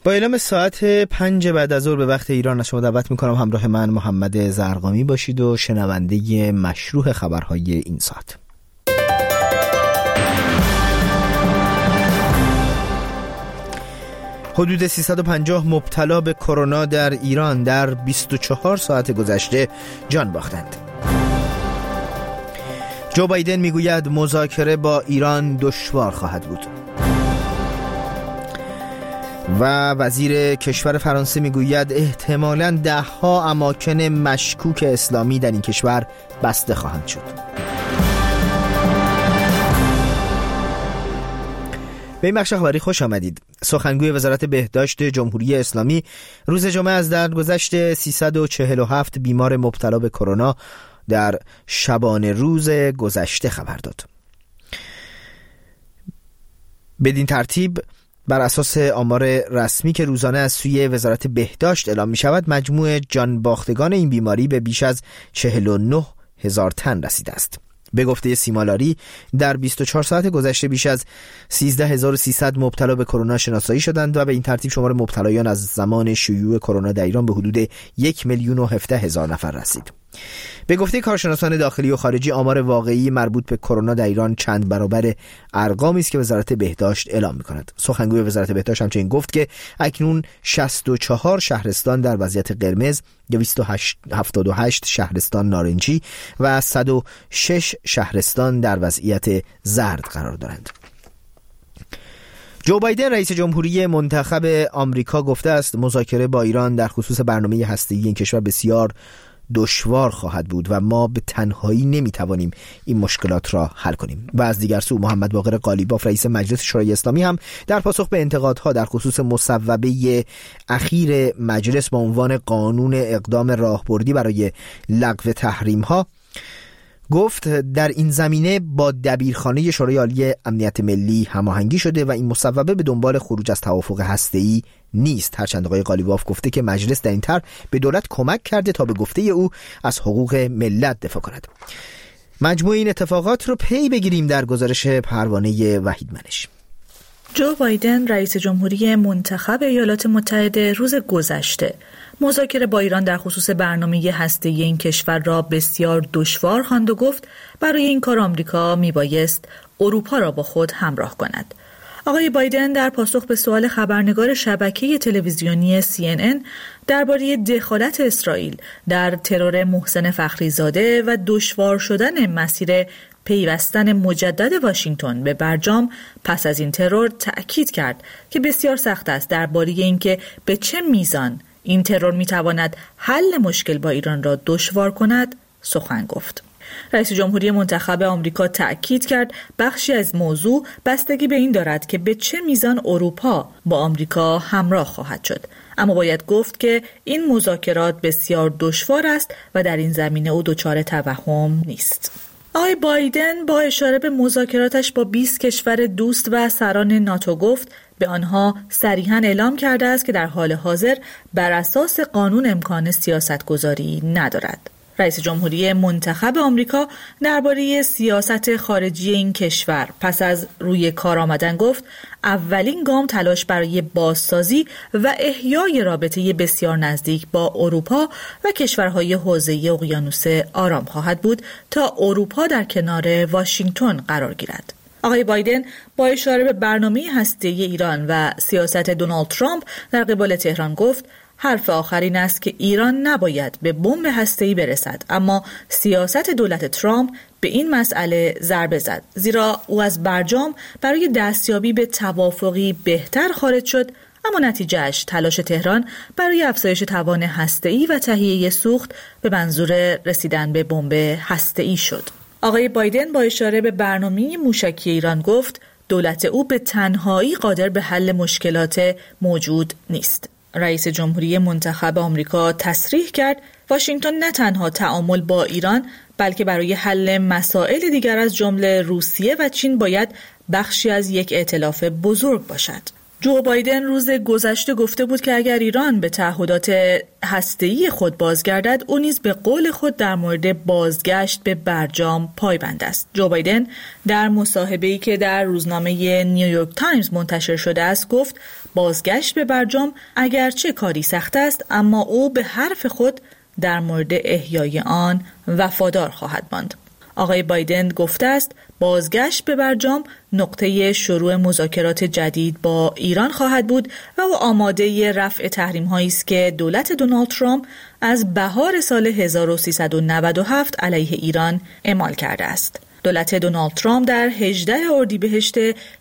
با اعلام ساعت 5 بعد از ظهر به وقت ایران از شما دعوت میکنم همراه من محمد زرقامی باشید و شنونده مشروع خبرهای این ساعت. حدود 350 مبتلا به کرونا در ایران در 24 ساعت گذشته جان باختند. جو بایدن میگوید مذاکره با ایران دشوار خواهد بود. و وزیر کشور فرانسه میگوید احتمالاً 10 اماکن مشکوک اسلامی در این کشور بسته خواهند شد. به این بخش خبری خوش آمدید. سخنگوی وزارت بهداشت جمهوری اسلامی روز جمعه از درگذشت 347 بیمار مبتلا به کرونا در شبانه روز گذشته خبر داد. بدین ترتیب بر اساس آمار رسمی که روزانه از سوی وزارت بهداشت اعلام می شود مجموع جان باختگان این بیماری به بیش از 49,000 تن رسیده است. به گفته سیمالاری در 24 ساعت گذشته بیش از 13,300 مبتلا به کرونا شناسایی شدند و به این ترتیب شمار مبتلایان از زمان شیوع کرونا در ایران به حدود 1,017,000 نفر رسید. به گفته کارشناسان داخلی و خارجی آمار واقعی مربوط به کرونا در ایران چند برابر ارقامی است که وزارت بهداشت اعلام می‌کند. سخنگوی وزارت بهداشت همچنین گفت که اکنون 64 شهرستان در وضعیت قرمز، 278 شهرستان نارنجی و 106 شهرستان در وضعیت زرد قرار دارند. جو بایدن رئیس جمهوری منتخب آمریکا گفته است مذاکره با ایران در خصوص برنامه هسته‌ای این کشور بسیار دشوار خواهد بود و ما به تنهایی نمیتوانیم این مشکلات را حل کنیم. و از دیگر سو محمد باقر قالیباف رئیس مجلس شورای اسلامی هم در پاسخ به انتقادها در خصوص مصوبه اخیر مجلس با عنوان قانون اقدام راهبردی برای لغو تحریم ها گفت در این زمینه با دبیرخانه شورای عالی امنیت ملی هماهنگی شده و این مصوبه به دنبال خروج از توافق هسته‌ای نیست. هرچند آقای قالیباف گفته که مجلس در این طرح به دولت کمک کرده تا به گفته او از حقوق ملت دفاع کند. مجموع این اتفاقات رو پی بگیریم در گزارش پروانه وحید منش. جو بایدن رئیس جمهوری منتخب ایالات متحده روز گذشته مذاکره با ایران در خصوص برنامه هسته‌ای این کشور را بسیار دشوار خواند و گفت برای این کار آمریکا میبایست اروپا را با خود همراه کند. آقای بایدن در پاسخ به سوال خبرنگار شبکه تلویزیونی CNN درباره دخالت اسرائیل در ترور محسن فخریزاده و دشوار شدن مسیر پیوستن مجدد واشنگتن به برجام پس از این ترور تأکید کرد که بسیار سخت است درباره اینکه به چه میزان این ترور میتواند حل مشکل با ایران را دشوار کند سخن گفت. رئیس جمهوری منتخب آمریکا تأکید کرد بخشی از موضوع بستگی به این دارد که به چه میزان اروپا با آمریکا همراه خواهد شد. اما باید گفت که این مذاکرات بسیار دشوار است و در این زمینه او دچار توهم نیست. آقای بایدن با اشاره به مذاکراتش با 20 کشور دوست و سران ناتو گفت به آنها صریحاً اعلام کرده است که در حال حاضر بر اساس قانون امکان سیاستگذاری ندارد. رئیس جمهوری منتخب آمریکا درباره سیاست خارجی این کشور پس از روی کار آمدن گفت اولین گام تلاش برای بازسازی و احیای رابطه بسیار نزدیک با اروپا و کشورهای حوزه اقیانوس آرام خواهد بود تا اروپا در کنار واشنگتن قرار گیرد. آقای بایدن با اشاره به برنامه هسته‌ای ایران و سیاست دونالد ترامپ در قبال تهران گفت حرف آخر این است که ایران نباید به بمب هسته‌ای برسد، اما سیاست دولت ترامپ به این مسئله ضربه زد، زیرا او از برجام برای دستیابی به توافقی بهتر خارج شد، اما نتیجهش تلاش تهران برای افزایش توان هسته‌ای و تهیه سوخت به منظور رسیدن به بمب هسته‌ای شد. آقای بایدن با اشاره به برنامه موشکی ایران گفت دولت او به تنهایی قادر به حل مشکلات موجود نیست. رئیس جمهوری منتخب آمریکا تصریح کرد واشنگتن نه تنها تعامل با ایران بلکه برای حل مسائل دیگر از جمله روسیه و چین باید بخشی از یک ائتلاف بزرگ باشد. جو بایدن روز گذشته گفته بود که اگر ایران به تعهدات هسته‌ای خود بازگردد، او نیز به قول خود در مورد بازگشت به برجام پایبند است. جو بایدن در مصاحبه‌ای که در روزنامه نیویورک تایمز منتشر شده است گفت بازگشت به برجام اگرچه کاری سخت است، اما او به حرف خود در مورد احیای آن وفادار خواهد ماند. آقای بایدن گفته است بازگشت به برجام نقطه شروع مذاکرات جدید با ایران خواهد بود و او آماده رفع تحریم‌هایی است که دولت دونالد ترامپ از بهار سال 1397 علیه ایران اعمال کرده است. دولت دونالد ترامپ در 18 اردیبهشت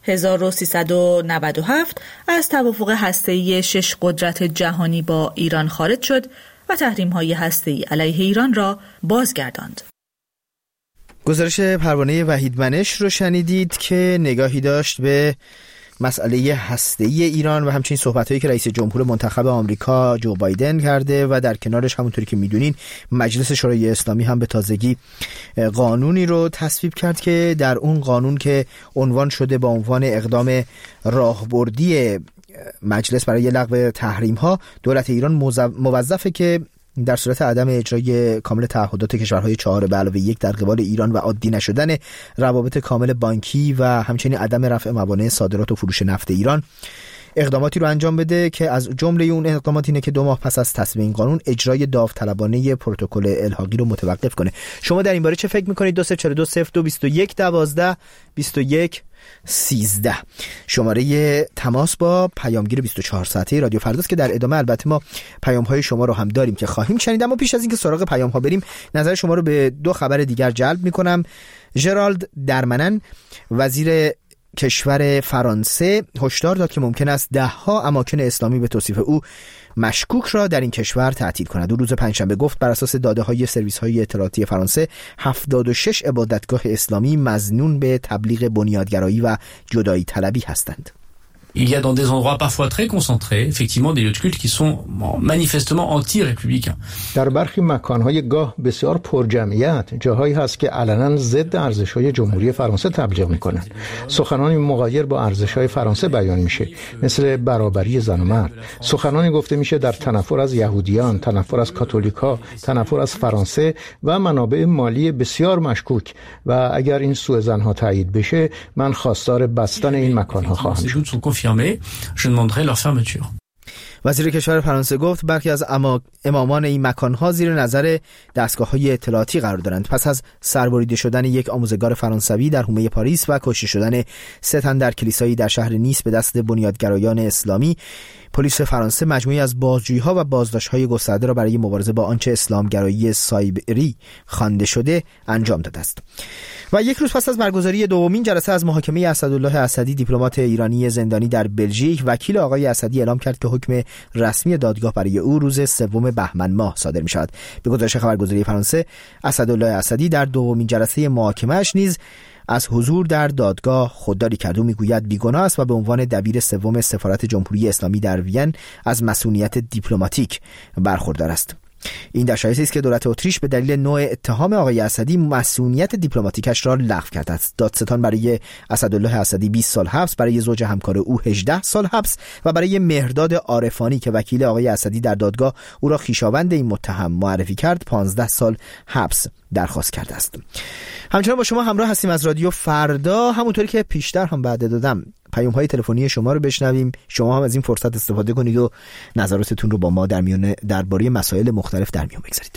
1397 از توافق هسته‌ای 6 قدرت جهانی با ایران خارج شد و تحریم‌های هسته‌ای علیه ایران را بازگرداند. گزارش پروانه وحید منش رو شنیدید که نگاهی داشت به مسئله هسته‌ای ایران و همچنین صحبت‌هایی که رئیس جمهور منتخب آمریکا جو بایدن کرده و در کنارش همونطوری که می‌دونین مجلس شورای اسلامی هم به تازگی قانونی رو تصویب کرد که در اون قانون که عنوان شده با عنوان اقدام راهبردی مجلس برای لغو تحریم‌ها، دولت ایران موظفه که در صورت عدم اجرای کامل تعهدات کشورهای 4+1 در قبال ایران و عادی نشدن روابط کامل بانکی و همچنین عدم رفع موانع صادرات و فروش نفت ایران اقداماتی رو انجام بده که از جمله اون اقدامات اینه که 2 ماه پس از تصویب این قانون اجرای داوطلبانه پروتکل الحاقی رو متوقف کنه. شما در این باره چه فکر میکنید؟ 20420221122113 شماره تماس با پیامگیر 24 ساعته رادیو فرداست که در ادامه البته ما پیام‌های شما رو هم داریم که خواهیم شنید، اما پیش از اینکه سراغ پیام‌ها بریم نظر شما رو به 2 خبر دیگر جلب میکنم. ژرالد درمنن وزیر کشور فرانسه هشدار داد که ممکن است 10 اماکن اسلامی به توصیف او مشکوک را در این کشور تعطیل کند. او روز پنجشنبه گفت بر اساس داده‌های سرویس‌های اطلاعاتی فرانسه 76 عبادتگاه اسلامی مظنون به تبلیغ بنیادگرایی و جدایی طلبی هستند. Il y a dans des endroits parfois très concentrés, effectivement, des lieux de culte qui sont manifestement anti-républicains. در برخی مکان‌های گاه بسیار پرجمعیت جاهایی هست که علنا ضد ارزش‌های جمهوری فرانسه تبلیغ می‌کنند. سخنانی مغایر با ارزش‌های فرانسه بیان میشه، مثل برابری زن و مرد. سخنانی گفته میشه در تنفر از یهودیان، تنفر از کاتولیکا، تنفر از فرانسه و منابع مالی بسیار مشکوک و اگر این سوء ظن‌ها تایید بشه من خواستار بستن این مکان‌ها خواهم شد. Je demanderai leur fermeture. وزیر کشور فرانسه گفت برخی از امامان این مکان‌ها زیر نظر دستگاه‌های اطلاعاتی قرار دارند. پس از سربریده شدن یک آموزگار فرانسوی در حومه پاریس و کشته شدن 3 تن در کلیسایی در شهر نیس به دست بنیادگرایان اسلامی، پلیس فرانسه مجموعی از بازجویی‌ها و بازداشت‌های گسترده را برای مبارزه با آنچه اسلامگرایی سایبری خوانده شده انجام داده است. و یک روز پس از برگزاری دومین جلسه از محاکمه اسدالله اسدی، دیپلمات ایرانی زندانی در بلژیک، وکیل آقای اسدی اعلام کرد که حکم رسمی دادگاه برای او روز 3 بهمن ماه صادر می‌شود. به گزارش خبرگزاری فرانسه، اسدالله اسدی در دومین جلسه محاکمه‌اش نیز از حضور در دادگاه خودداری کرد. او میگوید بیگناه است و به عنوان دبیر 3 سفارت جمهوری اسلامی در وین از مسئولیت دیپلماتیک برخوردار است. این در شایسته است که دولت اتریش به دلیل نوع اتهام آقای اسدی مسئولیت دیپلماتیکش را لغو کرده است. دادستان برای اسدالله اسدی 20 سال حبس، برای زوج همکار او 18 سال حبس و برای مهرداد عارفانی که وکیل آقای اسدی در دادگاه او را خویشاوند این متهم معرفی کرد 15 سال حبس درخواست کرده است. همچنان با شما همراه هستیم از رادیو فردا. همونطوری که پیشتر هم وعده دادم پیام‌های تلفنی شما رو بشنویم. شما هم از این فرصت استفاده کنید و نظراتتون رو با ما درباره مسائل مختلف در میون بگذارید.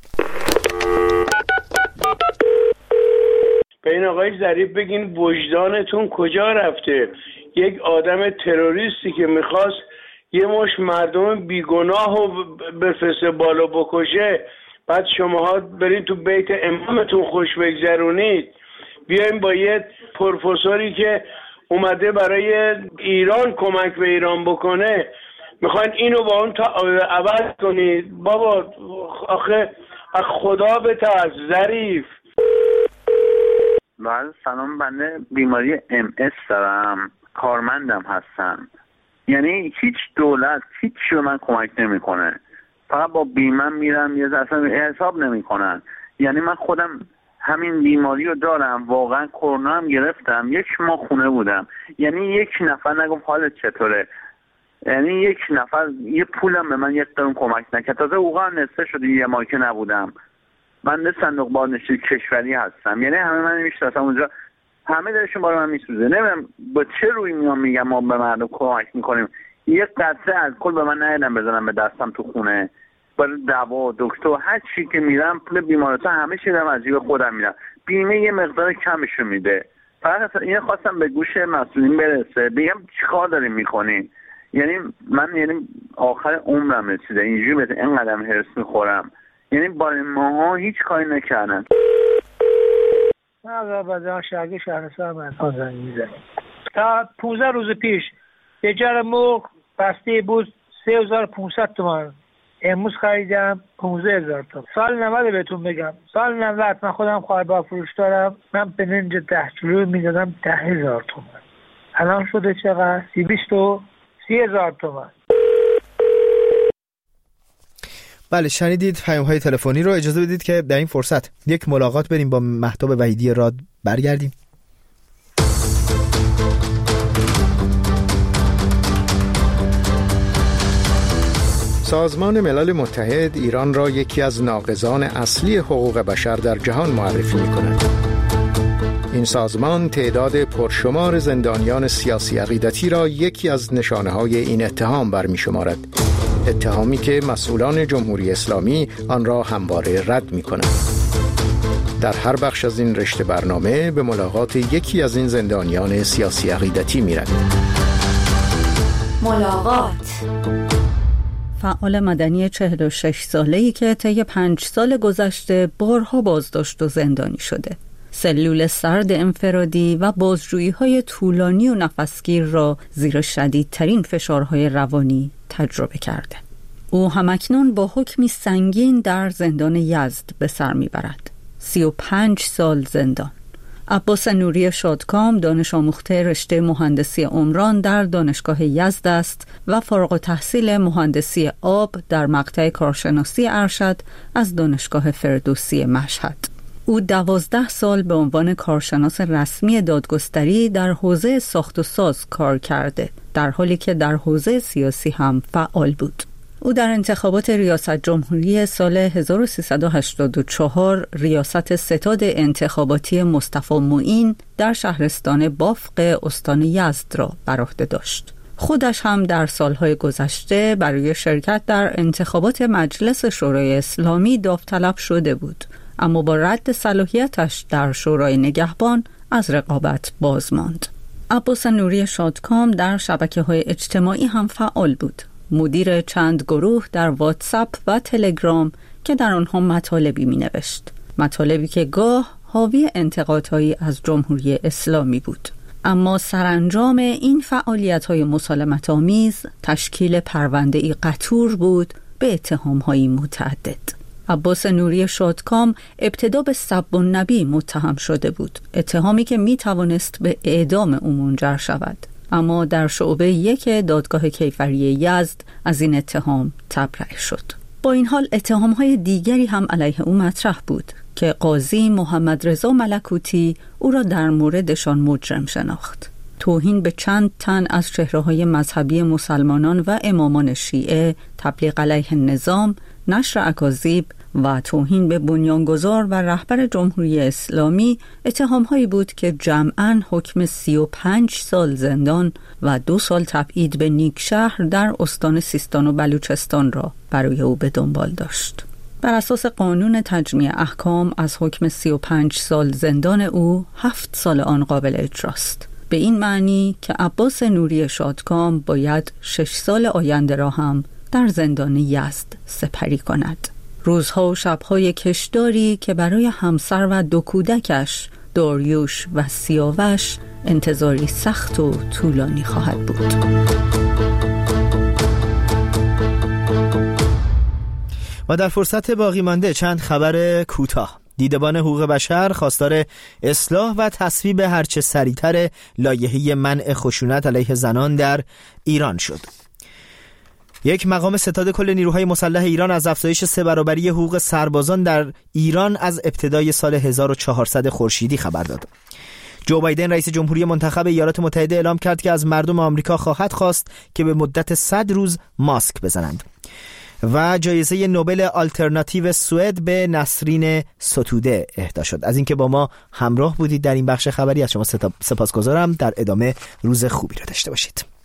به این آقای ظریف بگین وجدانتون کجا رفته؟ یک آدم تروریستی که میخواست یه مش مردم بیگناه رو بفرسته بالا بکشه، بعد شماها برید تو بیت امامتون خوش بگذرونید. بیایم با یه پروفسوری که اومده برای ایران کمک به ایران بکنه میخواین اینو با اون عوض کنید. بابا آخه خدا بترس ظریف. بعد سلام، بنده بیماری MS دارم، کارمندم هستم. یعنی هیچ دولت هیچ چی به من کمک نمیکنه، فقط با بیمه میرم یه اصلا حساب نمیکنن. یعنی من خودم همین بیماری رو دارم، واقعا کرونا هم گرفتم، 1 ماه خونه بودم، یعنی 1 نفر نگفت حالت چطوره، یعنی 1 نفر یه پولم به من 1 قرون کمک نکرد. تازه اوقا نصفه شده 1 ماه که نبودم. من به صندوق بازنشسته کشوری هستم، یعنی همه من میشناسم اونجا، همه دلشون برای من میسوزه. نمیدونم با چه روی میام میگم ما به مردم کمک میکنیم. 1 قطره الکل به من ندادن بزنم به دستم تو خونه، برای دوا دکتر هر چی که میرم پول بیمارستان همه چی دارم از جیب خودم میرم، بیمه یه مقدار کمشو میده. فقط این خواستم به گوش مسئولین برسه، بگم چیکار داریم میکنین. یعنی من آخر عمرم رسیده اینجوری به این قدم هرس میخورم، یعنی با ماها هیچ کاری نکردن. من بعد شرقی شهرستان من زنگ میزنم. تا 15 روز پیش یه جر مرغ بسته بود 3500 تومان، امروز خریدم 15000 تومان. سال 90 بهتون بگم، سال 90 من خودم خواهر فروش دارم، من به ننج 10 کیلو میدادم 10000 تومان. الان شده چقدر؟ 30000 تومان. بله شنیدید پیام‌های تلفنی رو. اجازه بدید که در این فرصت یک ملاقات بریم با مهتاب وحیدی راد، برگردیم. سازمان ملل متحد ایران را یکی از ناقضان اصلی حقوق بشر در جهان معرفی می‌کند. این سازمان تعداد پرشمار زندانیان سیاسی عقیدتی را یکی از نشانه‌های این اتهام برمی‌شمارد. اتهامی که مسئولان جمهوری اسلامی آن را همواره رد می‌کنند. در هر بخش از این رشته برنامه به ملاقات یکی از این زندانیان سیاسی عقیدتی می‌رویم. ملاقات. فعال مدنی 46 ساله‌ای که طی 5 سال گذشته بارها بازداشت و زندانی شده، سلول سرد انفرادی و بازجویی‌های طولانی و نفسگیر را زیر شدیدترین فشارهای روانی تجربه کرده. او همکنون با حکمی سنگین در زندان یزد به سر میبرد. 35 سال زندان. عباس نوری شادکام دانش آموخته رشته مهندسی عمران در دانشگاه یزد است و فارغ التحصیل مهندسی آب در مقطع کارشناسی ارشد از دانشگاه فردوسی مشهد. او 12 سال به عنوان کارشناس رسمی دادگستری در حوزه ساخت و ساز کار کرده، در حالی که در حوزه سیاسی هم فعال بود. او در انتخابات ریاست جمهوری سال 1384 ریاست ستاد انتخاباتی مصطفی معین در شهرستان بافق استان یزد را بر عهده داشت. خودش هم در سالهای گذشته برای شرکت در انتخابات مجلس شورای اسلامی داوطلب شده بود، اما با رد صلاحیتش در شورای نگهبان از رقابت باز ماند. عباس نوری شادکام در شبکه‌های اجتماعی هم فعال بود. مدیر چند گروه در واتساپ و تلگرام که در آنها مطالبی می‌نوشت. مطالبی که گاه حاوی انتقادهایی از جمهوری اسلامی بود. اما سرانجام این فعالیت‌های مسالمت‌آمیز تشکیل پرونده‌ای قطور بود به اتهام‌های متعدد. عباس نوری شادکام ابتدا به سب النبی متهم شده بود، اتهامی که می توانست به اعدام او منجر شود، اما در شعبه 1 دادگاه کیفری یزد از این اتهام تبرئه شد. با این حال اتهام‌های دیگری هم علیه او مطرح بود که قاضی محمد رضا ملکوتی او را در موردشان مجرم شناخت. توهین به چند تن از چهره‌های مذهبی مسلمانان و امامان شیعه، تبلیغ علیه نظام، نشر اکاذیب و توهین به بنیانگذار و رهبر جمهوری اسلامی اتهام‌هایی بود که جمعاً حکم 35 سال زندان و 2 سال تبعید به نیکشهر در استان سیستان و بلوچستان را برای او به دنبال داشت. بر اساس قانون تجمیع احکام از حکم 35 سال زندان او 7 سال آن قابل اجراست. به این معنی که عباس نوری شادکام باید 6 سال آینده را هم در زندان یزد سپری کند. روزها و شبهای کشداری که برای همسر و 2 کودکش داریوش و سیاوش انتظاری سخت و طولانی خواهد بود. و در فرصت باقی مانده چند خبر کوتاه. دیدبان حقوق بشر خواستار اصلاح و تصویب هرچه سریعتر لایحه منع خشونت علیه زنان در ایران شد. یک مقام ستاد کل نیروهای مسلح ایران از افزایش 3 برابری حقوق سربازان در ایران از ابتدای سال 1400 خورشیدی خبر داد. جو بایدن رئیس جمهوری منتخب ایالات متحده اعلام کرد که از مردم آمریکا خواهد خواست که به مدت 100 روز ماسک بزنند. و جایزه نوبل آلترناتیو سوئد به نسرین ستوده اهدا شد. از اینکه با ما همراه بودید در این بخش خبری از شما سپاسگزارم. در ادامه روز خوبی را داشته باشید.